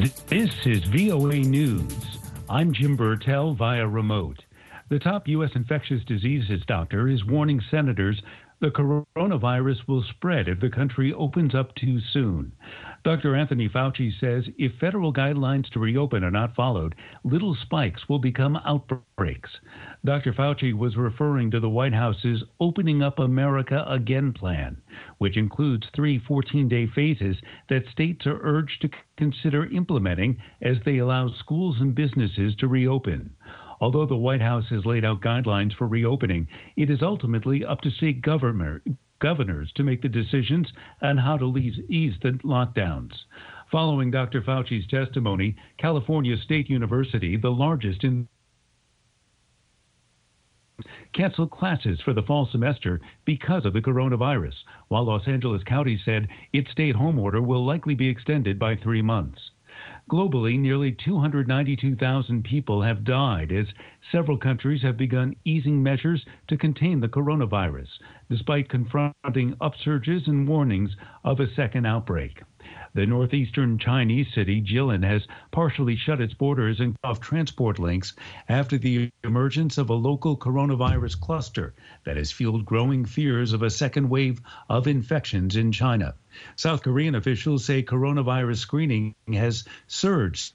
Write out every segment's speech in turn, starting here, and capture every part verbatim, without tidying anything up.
This is V O A News. I'm Jim Burtell via remote. The top U S infectious diseases doctor is warning senators the coronavirus will spread if the country opens up too soon. Doctor Anthony Fauci says if federal guidelines to reopen are not followed, little spikes will become outbreaks. Doctor Fauci was referring to the White House's Opening Up America Again plan, which includes three fourteen-day phases that states are urged to consider implementing as they allow schools and businesses to reopen. Although the White House has laid out guidelines for reopening, it is ultimately up to state governor, governors to make the decisions on how to ease the lockdowns. Following Doctor Fauci's testimony, California State University, the largest in canceled classes for the fall semester because of the coronavirus, while Los Angeles County said its stay-at-home order will likely be extended by three months. Globally, nearly two hundred ninety-two thousand people have died as several countries have begun easing measures to contain the coronavirus, despite confronting upsurges and warnings of a second outbreak. The northeastern Chinese city, Jilin, has partially shut its borders and cut off transport links after the emergence of a local coronavirus cluster that has fueled growing fears of a second wave of infections in China. South Korean officials say coronavirus screening has surged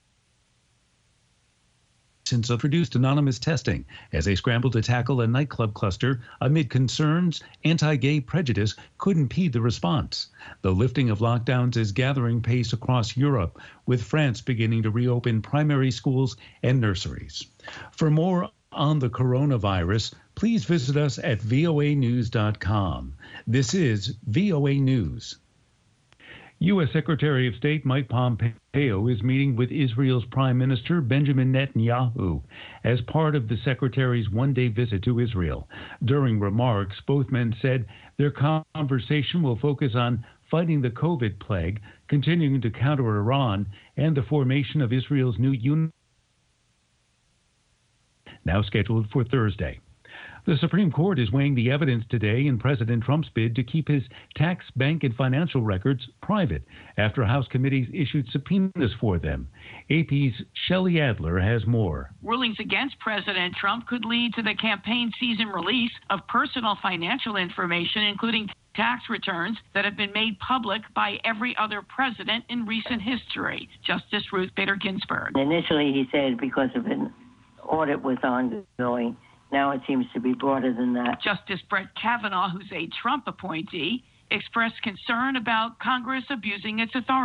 since introduced anonymous testing as they scramble to tackle a nightclub cluster amid concerns anti-gay prejudice could impede the response. The lifting of lockdowns is gathering pace across Europe, with France beginning to reopen primary schools and nurseries. For more on the coronavirus, please visit us at V O A news dot com. This is V O A News. U S. Secretary of State Mike Pompeo is meeting with Israel's Prime Minister Benjamin Netanyahu as part of the Secretary's one-day visit to Israel. During remarks, both men said their conversation will focus on fighting the COVID plague, continuing to counter Iran, and the formation of Israel's new unit, now scheduled for Thursday. The Supreme Court is weighing the evidence today in President Trump's bid to keep his tax, bank, and financial records private after House committees issued subpoenas for them. A P's Shelley Adler has more. Rulings against President Trump could lead to the campaign season release of personal financial information, including tax returns that have been made public by every other president in recent history. Justice Ruth Bader Ginsburg. Initially, he said because of an audit was ongoing. Now it seems to be broader than that. Justice Brett Kavanaugh, who's a Trump appointee, expressed concern about Congress abusing its authority.